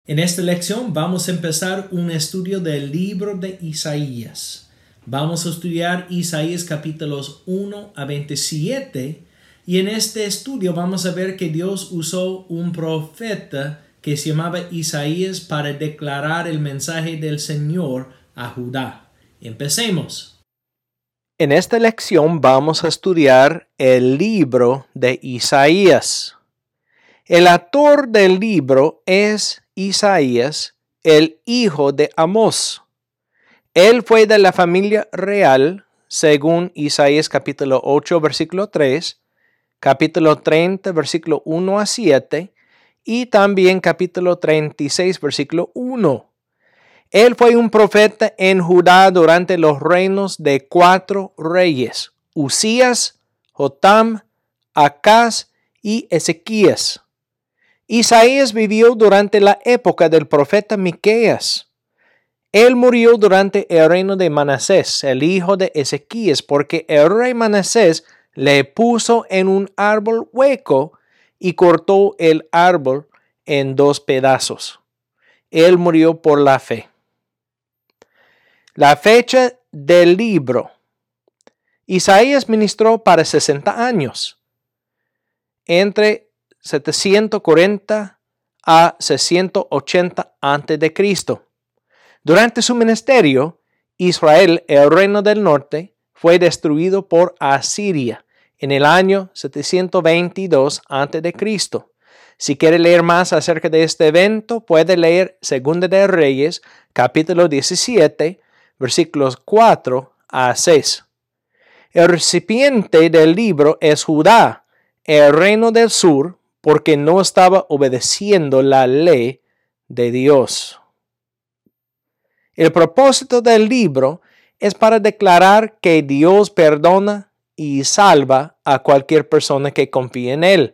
En esta lección vamos a empezar un estudio del libro de Isaías. Vamos a estudiar Isaías capítulos 1 a 27 y en este estudio vamos a ver que Dios usó un profeta que se llamaba Isaías para declarar el mensaje del Señor a Judá. Empecemos. En esta lección vamos a estudiar el libro de Isaías. El autor del libro es Isaías, el hijo de Amós. Él fue de la familia real, según Isaías capítulo 8, versículo 3, capítulo 30, versículo 1 a 7, y también capítulo 36, versículo 1. Él fue un profeta en Judá durante los reinos de 4 reyes, Usías, Jotam, Acaz y Ezequías. Isaías vivió durante la época del profeta Miqueas. Él murió durante el reino de Manasés, el hijo de Ezequías, porque el rey Manasés le puso en un árbol hueco y cortó el árbol en 2 pedazos. Él murió por la fe. La fecha del libro. Isaías ministró para 60 años, entre 740 a 680 a.C. Durante su ministerio, Israel, el reino del norte, fue destruido por Asiria en el año 722 a.C. Si quiere leer más acerca de este evento, puede leer 2 de Reyes, capítulo 17, versículos 4 a 6. El recipiente del libro es Judá, el reino del sur, porque no estaba obedeciendo la ley de Dios. El propósito del libro es para declarar que Dios perdona y salva a cualquier persona que confíe en Él.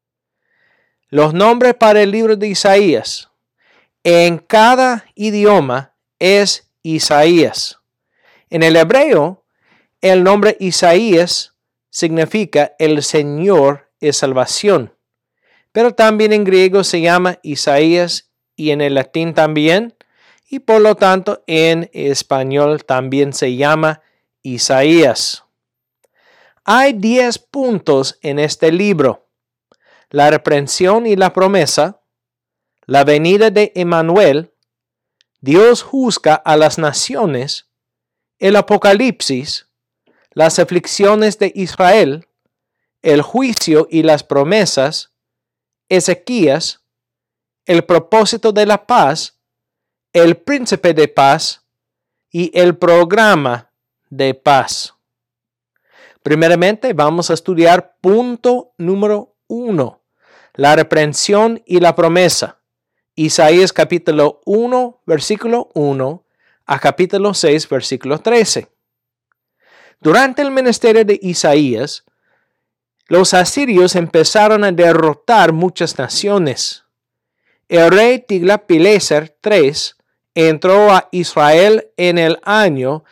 Los nombres para el libro de Isaías. En cada idioma es Isaías. En el hebreo, el nombre Isaías significa el Señor es salvación. Pero también en griego se llama Isaías y en el latín también. Y por lo tanto en español también se llama Isaías. Hay 10 puntos en este libro: la reprensión y la promesa, la venida de Emmanuel, Dios juzga a las naciones, el Apocalipsis, las aflicciones de Israel, el juicio y las promesas, Ezequías, el propósito de la paz, el príncipe de paz y el programa de paz. Primeramente vamos a estudiar punto número 1, la reprensión y la promesa. Isaías capítulo 1, versículo 1 a capítulo 6, versículo 13. Durante el ministerio de Isaías, los asirios empezaron a derrotar muchas naciones. El rey Tiglat-Pileser III entró a Israel en el año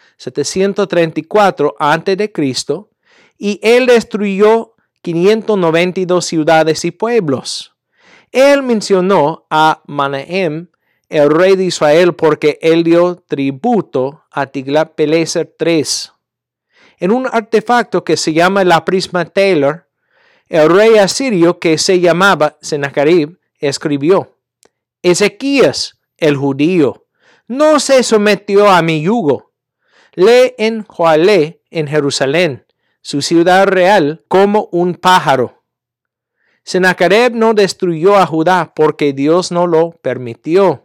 734 a.C. y él destruyó 592 ciudades y pueblos. Él mencionó a Manahem, el rey de Israel, porque él dio tributo a Tiglat-Pileser III. En un artefacto que se llama la Prisma Taylor, el rey asirio que se llamaba Sennacherib escribió: Ezequías, el judío, no se sometió a mi yugo. Le enjaulé en Jerusalén, su ciudad real, como un pájaro. Sennacherib no destruyó a Judá porque Dios no lo permitió.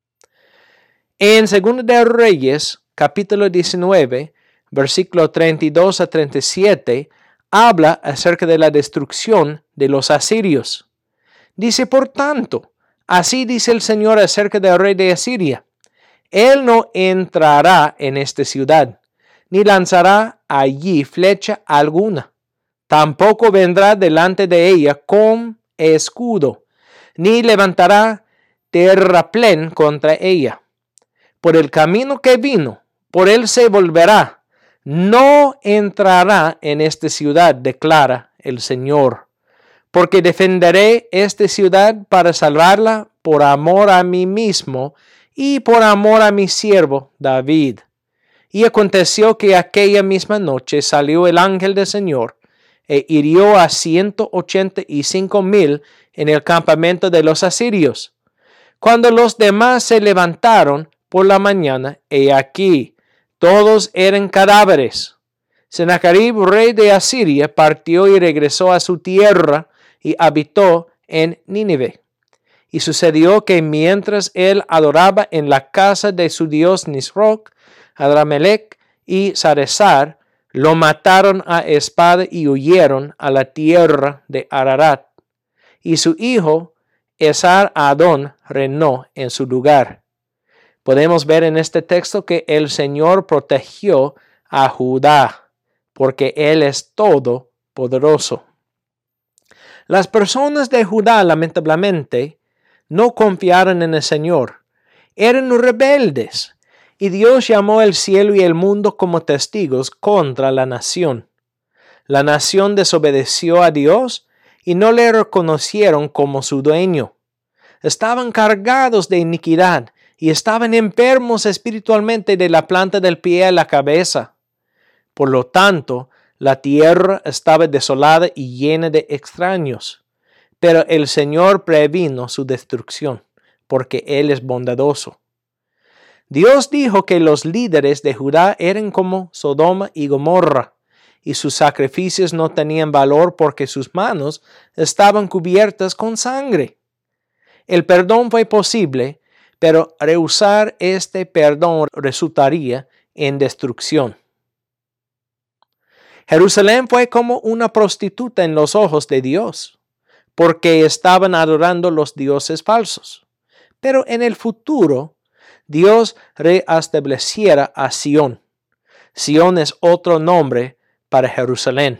En 2 de Reyes, capítulo 19, versículo 32 a 37, habla acerca de la destrucción de los asirios. Dice, por tanto, así dice el Señor acerca del rey de Asiria: Él no entrará en esta ciudad, ni lanzará allí flecha alguna. Tampoco vendrá delante de ella con escudo, ni levantará terraplén contra ella. Por el camino que vino, por él se volverá. No entrará en esta ciudad, declara el Señor. porque defenderé esta ciudad para salvarla por amor a mí mismo y por amor a mi siervo David. Y aconteció que aquella misma noche salió el ángel del Señor e hirió a 185,000 en el campamento de los asirios. Cuando los demás se levantaron por la mañana, he aquí, todos eran cadáveres. Sennacherib, rey de Asiria, partió y regresó a su tierra y habitó en Nínive. Y sucedió que mientras él adoraba en la casa de su dios Nisroch, Adramelech y Saresar, lo mataron a espada y huyeron a la tierra de Ararat. Y su hijo Esar-Adón reinó en su lugar. Podemos ver en este texto que el Señor protegió a Judá, porque Él es todopoderoso. Las personas de Judá, lamentablemente, no confiaron en el Señor. Eran rebeldes, y Dios llamó el cielo y el mundo como testigos contra la nación. La nación desobedeció a Dios y no le reconocieron como su dueño. Estaban cargados de iniquidad y estaban enfermos espiritualmente de la planta del pie a la cabeza. Por lo tanto, la tierra estaba desolada y llena de extraños. Pero el Señor previno su destrucción, porque Él es bondadoso. Dios dijo que los líderes de Judá eran como Sodoma y Gomorra, y sus sacrificios no tenían valor porque sus manos estaban cubiertas con sangre. El perdón fue posible, pero rehusar este perdón resultaría en destrucción. Jerusalén fue como una prostituta en los ojos de Dios, porque estaban adorando los dioses falsos. Pero en el futuro, Dios reestableciera a Sión. Sión es otro nombre para Jerusalén.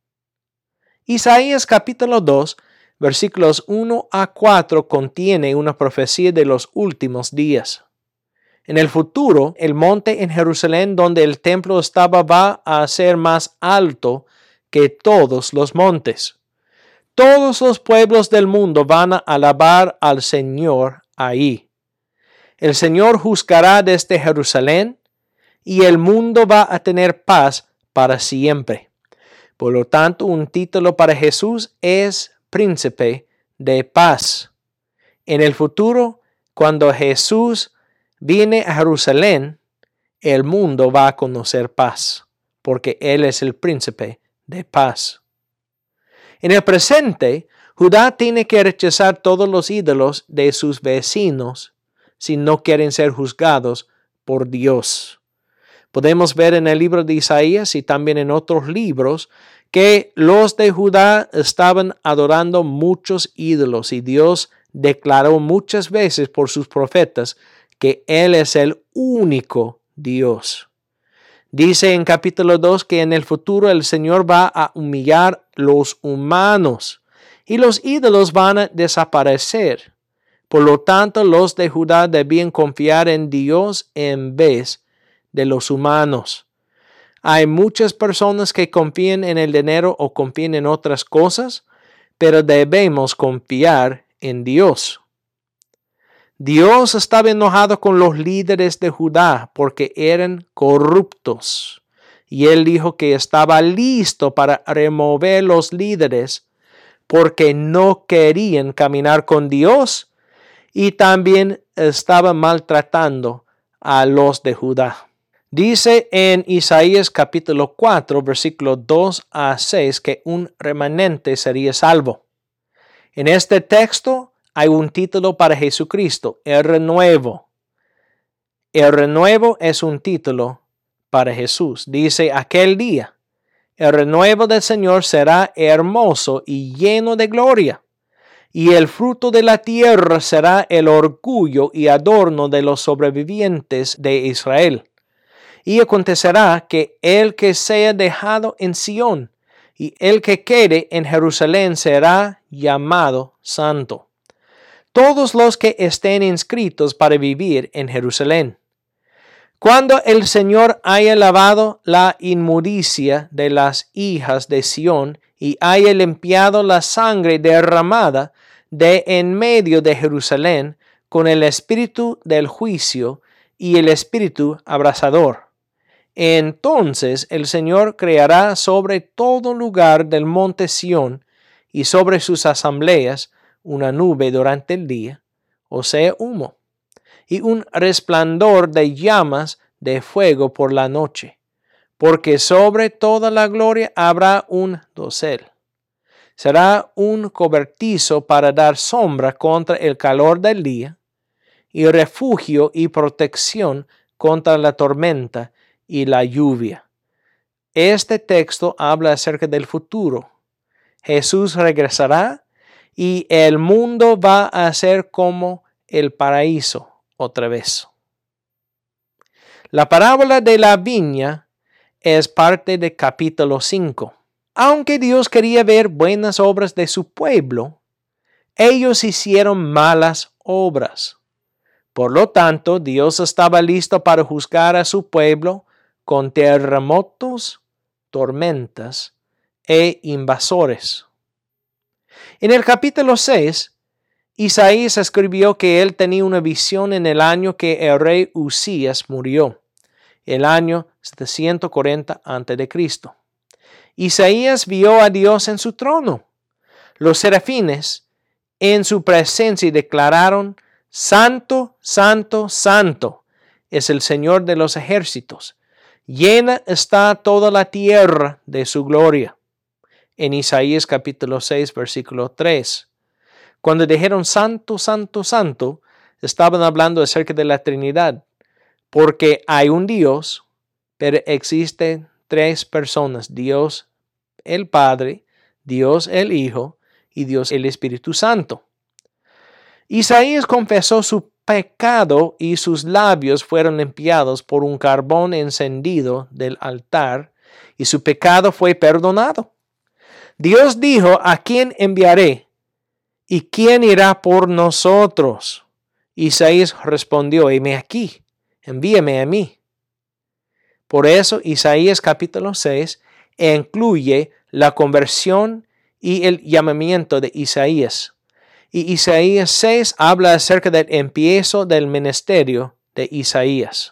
Isaías capítulo 2, versículos 1 a 4 contiene una profecía de los últimos días. En el futuro, el monte en Jerusalén donde el templo estaba va a ser más alto que todos los montes. Todos los pueblos del mundo van a alabar al Señor ahí. El Señor juzgará desde Jerusalén y el mundo va a tener paz para siempre. Por lo tanto, un título para Jesús es Príncipe de Paz. En el futuro, cuando Jesús viene a Jerusalén, el mundo va a conocer paz, porque Él es el Príncipe de Paz. En el presente, Judá tiene que rechazar todos los ídolos de sus vecinos si no quieren ser juzgados por Dios. Podemos ver en el libro de Isaías y también en otros libros que los de Judá estaban adorando muchos ídolos y Dios declaró muchas veces por sus profetas que Él es el único Dios. Dice en capítulo 2 que en el futuro el Señor va a humillar los humanos y los ídolos van a desaparecer. Por lo tanto, los de Judá debían confiar en Dios en vez de los humanos. Hay muchas personas que confían en el dinero o confían en otras cosas, pero debemos confiar en Dios. Dios estaba enojado con los líderes de Judá porque eran corruptos. Y Él dijo que estaba listo para remover los líderes porque no querían caminar con Dios y también estaba maltratando a los de Judá. Dice en Isaías capítulo 4, versículos 2 a 6 que un remanente sería salvo. En este texto hay un título para Jesucristo, el renuevo. El renuevo es un título para Jesús. Dice aquel día, el renuevo del Señor será hermoso y lleno de gloria, y el fruto de la tierra será el orgullo y adorno de los sobrevivientes de Israel. Y acontecerá que el que sea dejado en Sión y el que quede en Jerusalén será llamado santo. Todos los que estén inscritos para vivir en Jerusalén. Cuando el Señor haya lavado la inmundicia de las hijas de Sión y haya limpiado la sangre derramada de en medio de Jerusalén con el espíritu del juicio y el espíritu abrasador. Entonces el Señor creará sobre todo lugar del monte Sión y sobre sus asambleas una nube durante el día, o sea, humo, y un resplandor de llamas de fuego por la noche, porque sobre toda la gloria habrá un dosel. Será un cobertizo para dar sombra contra el calor del día, y refugio y protección contra la tormenta y la lluvia. Este texto habla acerca del futuro. Jesús regresará y el mundo va a ser como el paraíso otra vez. La parábola de la viña es parte de capítulo 5. Aunque Dios quería ver buenas obras de su pueblo, ellos hicieron malas obras. Por lo tanto, Dios estaba listo para juzgar a su pueblo con terremotos, tormentas e invasores. En el capítulo 6, Isaías escribió que él tenía una visión en el año que el rey Usías murió, el año 740 a.C. Isaías vio a Dios en su trono. Los serafines en su presencia declararon: Santo, santo, santo es el Señor de los ejércitos. Llena está toda la tierra de su gloria. En Isaías capítulo 6, versículo 3. Cuando dijeron santo, santo, santo, estaban hablando acerca de la Trinidad, porque hay un Dios, pero existen tres personas: Dios el Padre, Dios el Hijo y Dios el Espíritu Santo. Isaías confesó su pecado y sus labios fueron limpiados por un carbón encendido del altar y su pecado fue perdonado. Dios dijo: ¿a quién enviaré? ¿Y quién irá por nosotros? Isaías respondió: heme aquí, envíame a mí. Por eso Isaías capítulo 6 incluye la conversión y el llamamiento de Isaías. Y Isaías 6 habla acerca del empiezo del ministerio de Isaías.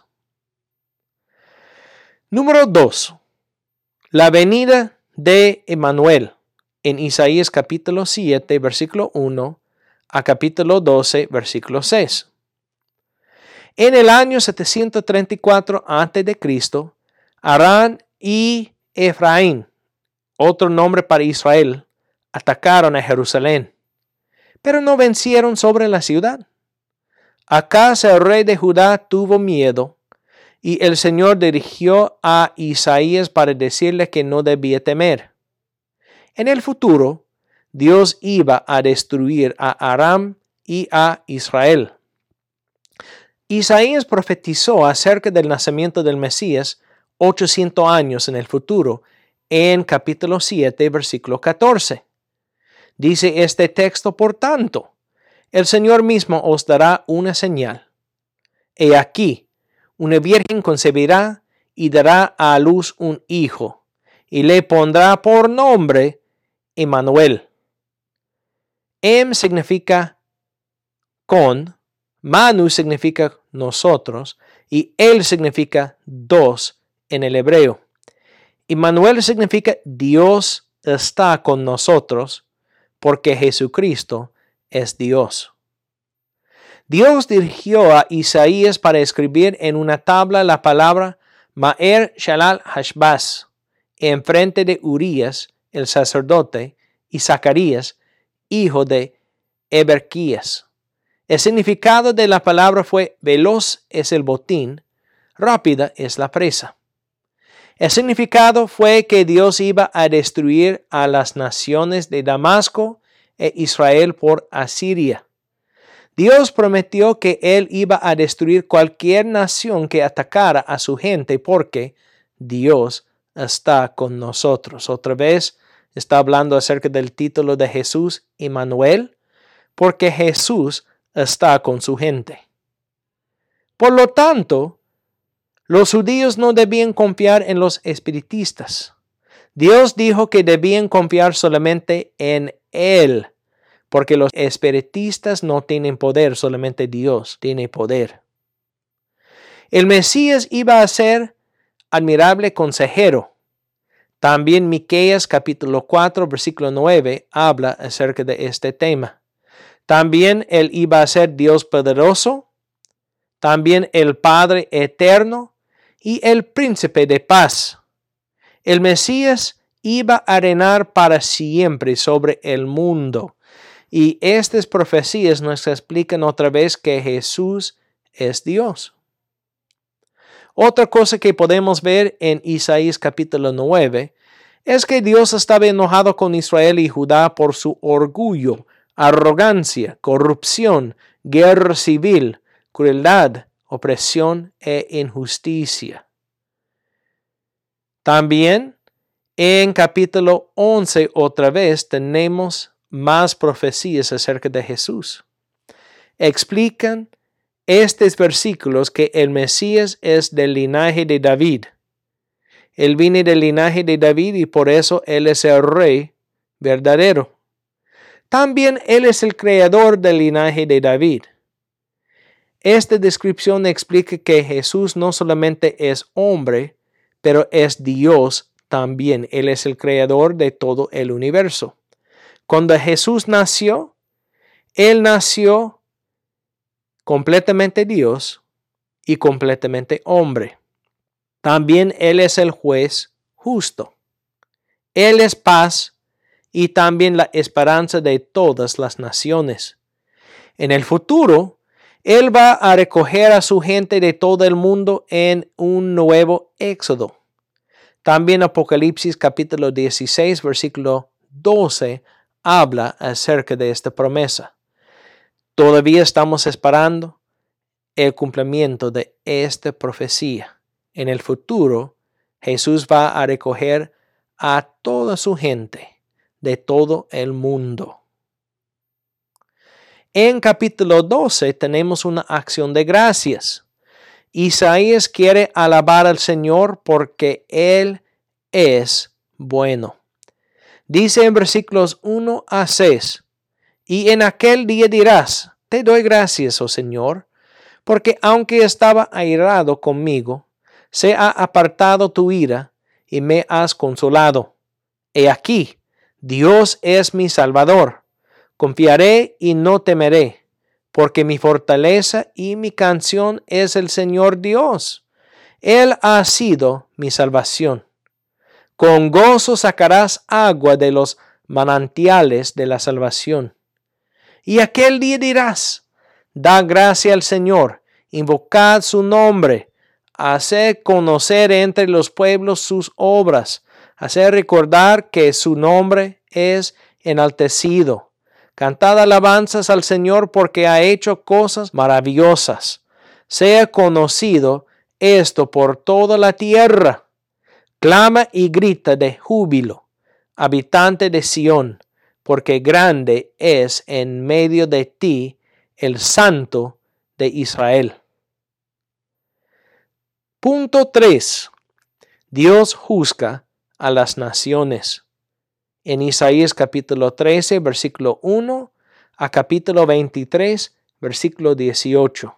Número 2. La venida de Emmanuel en Isaías capítulo 7, versículo 1 a capítulo 12, versículo 6. En el año 734 a.C., Arán y Efraín, otro nombre para Israel, atacaron a Jerusalén, pero no vencieron sobre la ciudad. Acaz, el rey de Judá, tuvo miedo, y el Señor dirigió a Isaías para decirle que no debía temer. En el futuro, Dios iba a destruir a Aram y a Israel. Isaías profetizó acerca del nacimiento del Mesías 800 años en el futuro, en capítulo 7, versículo 14. Dice este texto: por tanto, el Señor mismo os dará una señal. He aquí, una virgen concebirá y dará a luz un hijo, y le pondrá por nombre Emmanuel. Significa con, Manu significa nosotros, y él significa dos en el hebreo. Emmanuel significa Dios está con nosotros, porque Jesucristo es Dios. Dios dirigió a Isaías para escribir en una tabla la palabra Ma'er Shalal Hashbaz en frente de Urías, el sacerdote, y Zacarías, hijo de Eberquías. El significado de la palabra fue: veloz es el botín, rápida es la presa. El significado fue que Dios iba a destruir a las naciones de Damasco e Israel por Asiria. Dios prometió que Él iba a destruir cualquier nación que atacara a su gente, porque Dios está con nosotros. Otra vez está hablando acerca del título de Jesús, Emmanuel, porque Jesús está con su gente. Por lo tanto, los judíos no debían confiar en los espiritistas. Dios dijo que debían confiar solamente en Él, porque los espiritistas no tienen poder, solamente Dios tiene poder. El Mesías iba a ser admirable consejero. También Miqueas capítulo 4 versículo 9 habla acerca de este tema. También Él iba a ser Dios poderoso, también el Padre eterno y el Príncipe de paz. El Mesías iba a reinar para siempre sobre el mundo. Y estas profecías nos explican otra vez que Jesús es Dios. Otra cosa que podemos ver en Isaías capítulo 9 es que Dios estaba enojado con Israel y Judá por su orgullo, arrogancia, corrupción, guerra civil, crueldad, opresión e injusticia. También en capítulo 11 otra vez tenemos más profecías acerca de Jesús. Explican estos versículos que el Mesías es del linaje de David. Él viene del linaje de David y por eso Él es el rey verdadero. También Él es el creador del linaje de David. Esta descripción explica que Jesús no solamente es hombre, pero es Dios también. Él es el creador de todo el universo. Cuando Jesús nació, Él nació completamente Dios y completamente hombre. También Él es el juez justo. Él es paz y también la esperanza de todas las naciones. En el futuro, Él va a recoger a su gente de todo el mundo en un nuevo éxodo. También Apocalipsis capítulo 16, versículo 12, habla acerca de esta promesa. Todavía estamos esperando el cumplimiento de esta profecía. En el futuro, Jesús va a recoger a toda su gente de todo el mundo. En capítulo 12 tenemos una acción de gracias. Isaías quiere alabar al Señor porque Él es bueno. Dice en versículos 1 a 6, y en aquel día dirás, te doy gracias, oh Señor, porque aunque estaba airado conmigo, se ha apartado tu ira y me has consolado. He aquí, Dios es mi Salvador. Confiaré y no temeré, porque mi fortaleza y mi canción es el Señor Dios. Él ha sido mi salvación. Con gozo sacarás agua de los manantiales de la salvación. Y aquel día dirás, da gracia al Señor, invocad su nombre, haced conocer entre los pueblos sus obras, haced recordar que su nombre es enaltecido. Cantad alabanzas al Señor porque ha hecho cosas maravillosas. Sea conocido esto por toda la tierra. Clama y grita de júbilo, habitante de Sión, porque grande es en medio de ti el Santo de Israel. Punto 3. Dios juzga a las naciones. En Isaías capítulo 13, versículo 1 a capítulo 23, versículo 18.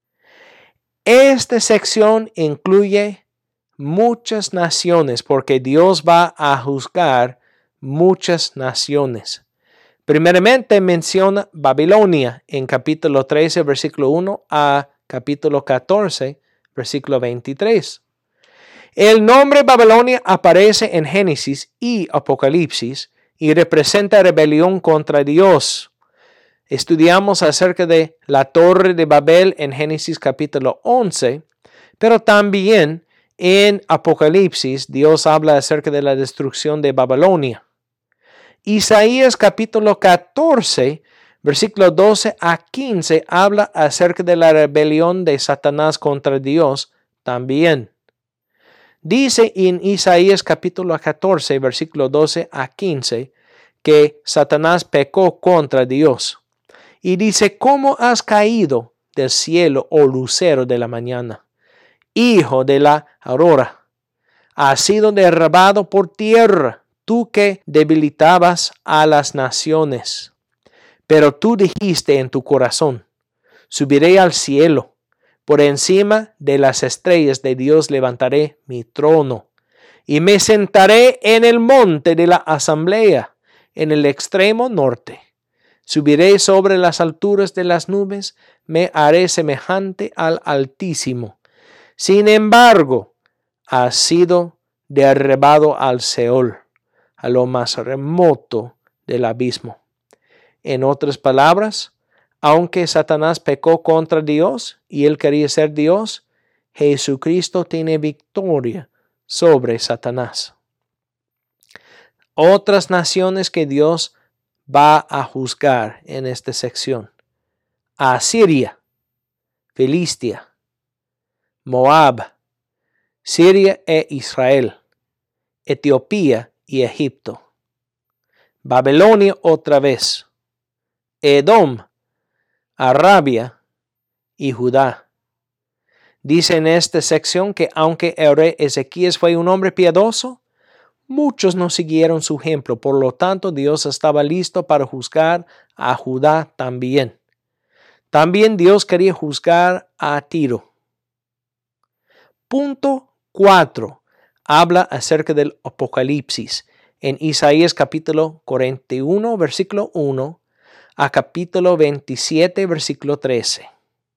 Esta sección incluye muchas naciones porque Dios va a juzgar muchas naciones. Primeramente menciona Babilonia en capítulo 13, versículo 1 a capítulo 14, versículo 23. El nombre Babilonia aparece en Génesis y Apocalipsis y representa rebelión contra Dios. Estudiamos acerca de la Torre de Babel en Génesis capítulo 11, pero también en Apocalipsis Dios habla acerca de la destrucción de Babilonia. Isaías capítulo 14, versículo 12 a 15 habla acerca de la rebelión de Satanás contra Dios también. Dice en Isaías capítulo 14, versículo 12 a 15, que Satanás pecó contra Dios. Y dice, ¿cómo has caído del cielo, oh lucero de la mañana, hijo de la aurora? has sido derribado por tierra, tú que debilitabas a las naciones. Pero tú dijiste en tu corazón, subiré al cielo, por encima de las estrellas de Dios levantaré mi trono, y me sentaré en el monte de la asamblea, en el extremo norte. Subiré sobre las alturas de las nubes, me haré semejante al Altísimo. Sin embargo, has sido derribado al Seol, a lo más remoto del abismo. En otras palabras, aunque Satanás pecó contra Dios y él quería ser Dios, Jesucristo tiene victoria sobre Satanás. Otras naciones que Dios va a juzgar en esta sección: Asiria, Filistia, Moab, Siria e Israel, Etiopía y Egipto, Babilonia otra vez, Edom, Arabia y Judá. Dice en esta sección que aunque el rey Ezequías fue un hombre piadoso, muchos no siguieron su ejemplo. Por lo tanto, Dios estaba listo para juzgar a Judá también. También Dios quería juzgar a Tiro. Punto 4. Habla acerca del Apocalipsis en Isaías capítulo 41, versículo 1 a capítulo 27, versículo 13.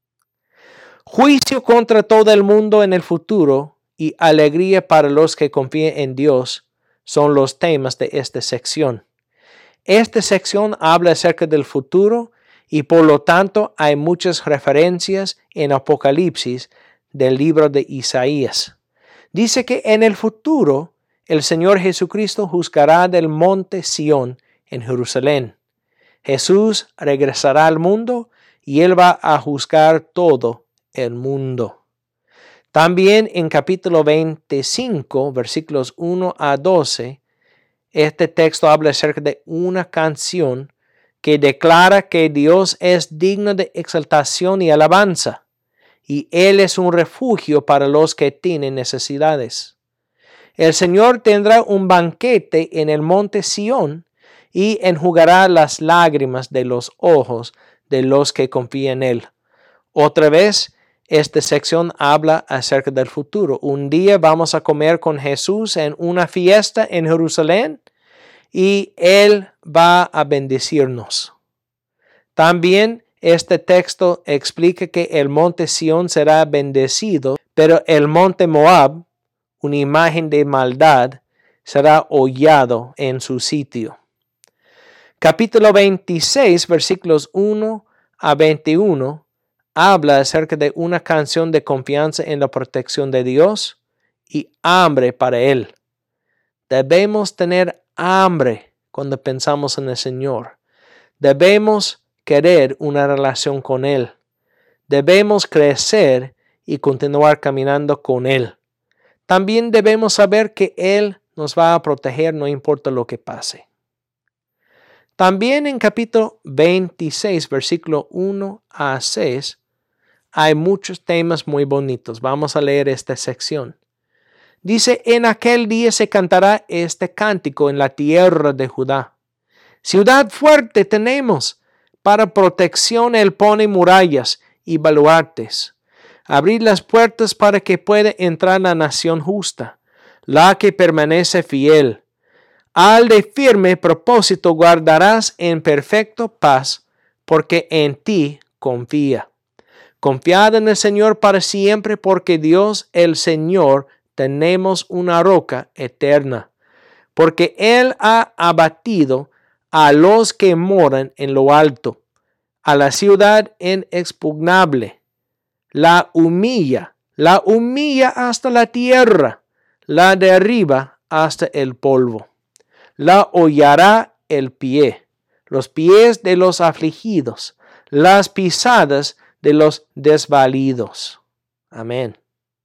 Juicio contra todo el mundo en el futuro y alegría para los que confían en Dios son los temas de esta sección. Esta sección habla acerca del futuro y por lo tanto hay muchas referencias en Apocalipsis del libro de Isaías. Dice que en el futuro el Señor Jesucristo juzgará del monte Sión en Jerusalén. Jesús regresará al mundo y Él va a juzgar todo el mundo. También en capítulo 25, versículos 1 a 12, este texto habla acerca de una canción que declara que Dios es digno de exaltación y alabanza, y Él es un refugio para los que tienen necesidades. El Señor tendrá un banquete en el monte Sión y enjugará las lágrimas de los ojos de los que confían en Él. Otra vez, esta sección habla acerca del futuro. Un día vamos a comer con Jesús en una fiesta en Jerusalén y Él va a bendecirnos. También este texto explica que el monte Sión será bendecido, pero el monte Moab, una imagen de maldad, será hollado en su sitio. Capítulo 26, versículos 1 a 21, habla acerca de una canción de confianza en la protección de Dios y hambre para Él. Debemos tener hambre cuando pensamos en el Señor. Debemos querer una relación con Él. Debemos crecer y continuar caminando con Él. También debemos saber que Él nos va a proteger no importa lo que pase. También en capítulo 26, versículo 1 a 6, hay muchos temas muy bonitos. Vamos a leer esta sección. Dice, en aquel día se cantará este cántico en la tierra de Judá. Ciudad fuerte tenemos, para protección Él pone murallas y baluartes. Abrid las puertas para que pueda entrar la nación justa, la que permanece fiel. Al de firme propósito guardarás en perfecta paz, porque en ti confía. Confiad en el Señor para siempre, porque Dios el Señor tenemos una roca eterna. Porque Él ha abatido a los que moran en lo alto, a la ciudad inexpugnable. La humilla hasta la tierra, la derriba hasta el polvo. La hollará el pie, los pies de los afligidos, las pisadas de los desvalidos. Amén.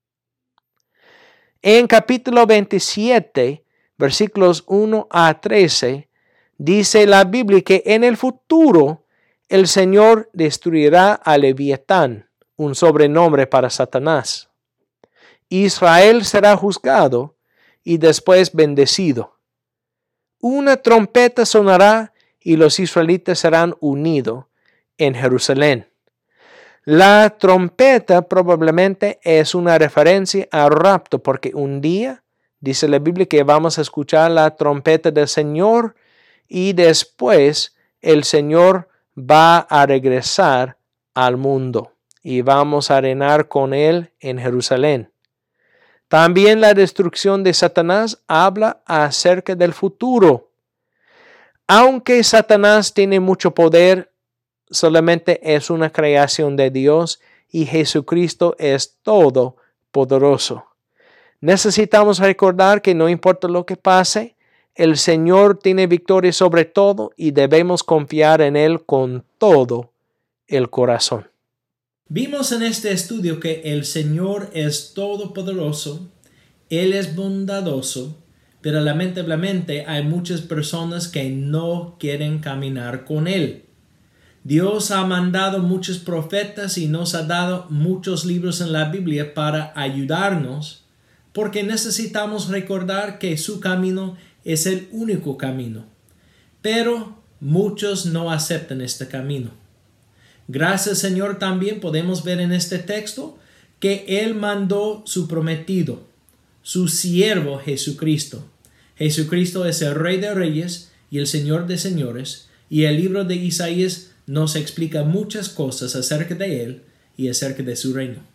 En capítulo 27, versículos 1 a 13, dice la Biblia que en el futuro el Señor destruirá a Leviatán, un sobrenombre para Satanás. Israel será juzgado y después bendecido. Una trompeta sonará y los israelitas serán unidos en Jerusalén. La trompeta probablemente es una referencia al rapto, porque un día dice la Biblia que vamos a escuchar la trompeta del Señor y después el Señor va a regresar al mundo y vamos a reinar con Él en Jerusalén. También la destrucción de Satanás habla acerca del futuro. Aunque Satanás tiene mucho poder, solamente es una creación de Dios y Jesucristo es todopoderoso. Necesitamos recordar que no importa lo que pase, el Señor tiene victoria sobre todo y debemos confiar en Él con todo el corazón. Vimos en este estudio que el Señor es todopoderoso, Él es bondadoso, pero lamentablemente hay muchas personas que no quieren caminar con Él. Dios ha mandado muchos profetas y nos ha dado muchos libros en la Biblia para ayudarnos, porque necesitamos recordar que su camino es el único camino. Pero muchos no aceptan este camino. Gracias, Señor, también podemos ver en este texto que Él mandó su prometido, su siervo Jesucristo. Jesucristo es el Rey de Reyes y el Señor de Señores, y el libro de Isaías nos explica muchas cosas acerca de Él y acerca de su reino.